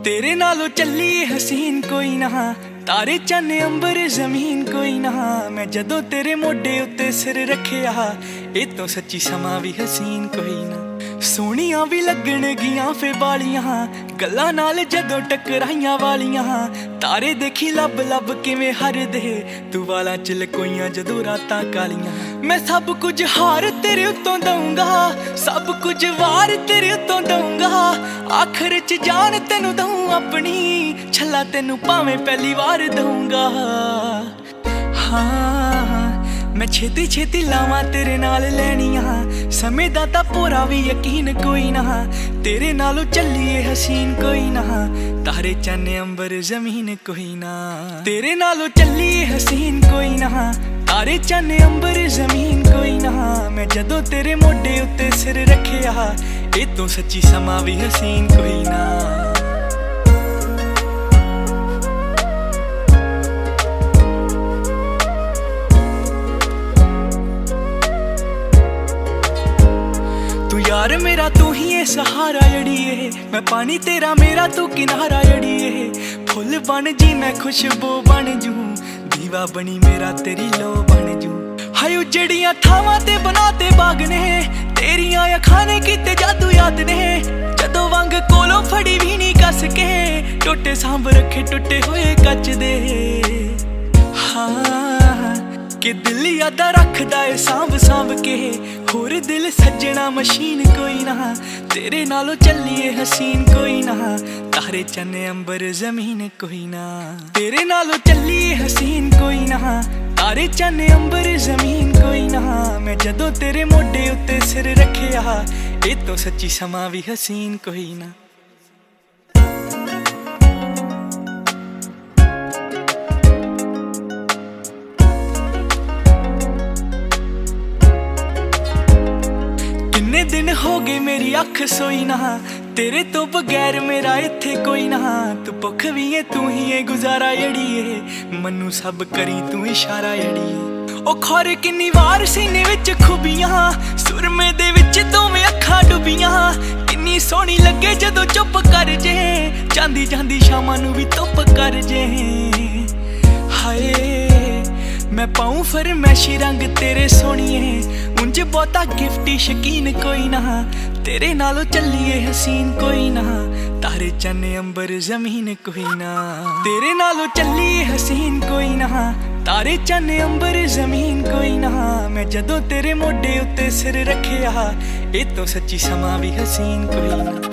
तेरे नालों चली हसीन कोई ना, तारे चन्न अंबर जमीन कोई ना। मैं जदों तेरे मोढे उत्ते सिर रखिया, ए तो सच्ची समा भी हसीन कोई ना। सोहणियां भी लगण गियां फे बालियां, गल्लां नाल जदों टकराइयां वालियां। तारे देखी लब लब किवें हरदे, तू वालां च लकोइयां जदों रातां कालियां। मैं सब कुछ हार तेरे उत्तों दूंगा, सब कुछ वार तेरे उत्तों दूंगा। आखिर च जान तेनू दूं अपनी, छल्ला तेनू भावें पहली वार दूंगा। हाँ मैं छेती छेती लावां तेरे नाल लैनियां, समय दा तां पूरा भी यकीन कोई ना। तेरे नालों चलिए हसीन कोई ना, तारे चन्न अंबर जमीन कोई ना। तेरे नालों चलिए हसीन कोई ना, तारे चन्न अंबर जमीन कोई ना। मैं जदों तेरे मोढे उत्ते सिर रखिया, ए तो सच्ची समा भी हसीन कोई ना। यार मेरा तू ही है सहारा जड़िए, मैं पानी तेरा मेरा तू किनारा जड़िए। फुल बन जी मैं खुशबू बन जू, दीवा बनी मेरा तेरी लो बन जू। हाय उजड़ियां थावां ते बनाते बाग ने, तेरियां अखां ने कीते जादू याद ने। जदों वंग कोलों फड़ी भी नहीं कस के, टोटे सांभ रखे टुटे हुए कच दे। हाँ कि दिल यादा रखदा है सांभ सांभ के, होर दिल सज्जना मशीन कोई ना। तेरे नालों चलिए हसीन कोई ना, तारे चन्न अंबर जमीन कोई ना। तेरे नालों चलिए हसीन कोई ना, तारे चन्न अंबर जमीन कोई ना। मैं जदों तेरे मोढे उत्ते सिर रखिया, ए तो सच्ची समा भी हसीन कोई ना। कितने दिन हो गए मेरी अख सोई ना, तेरे तो बगैर मेरा इत्थे कोई ना। तू भुख भी है तू ही है गुजारा जड़िए, मनु सब करी तू इशारा जड़िए। ओ खौर किन्नी वार सीने विच खुबियां, सुरमे दे विच दोवें अखां डुबियां। किन्नी सोहनी लगे जदों चुप कर जे, जांदी जांदी शामां नू भी धुप कर जे। हाय मैं पाऊं फरमैशी रंग तेरे सोहणिए, उंज बहुता गिफ्टी शकीन कोई ना। तेरे नालों चलिए हसीन कोई ना, तारे चन्न अंबर जमीन कोई ना। तेरे नालों चलिए हसीन कोई ना, तारे चन्न अंबर जमीन कोई ना। मैं जदों तेरे मोढे उत्ते सिर रखिया, ए तो सच्ची समा भी हसीन कोई ना।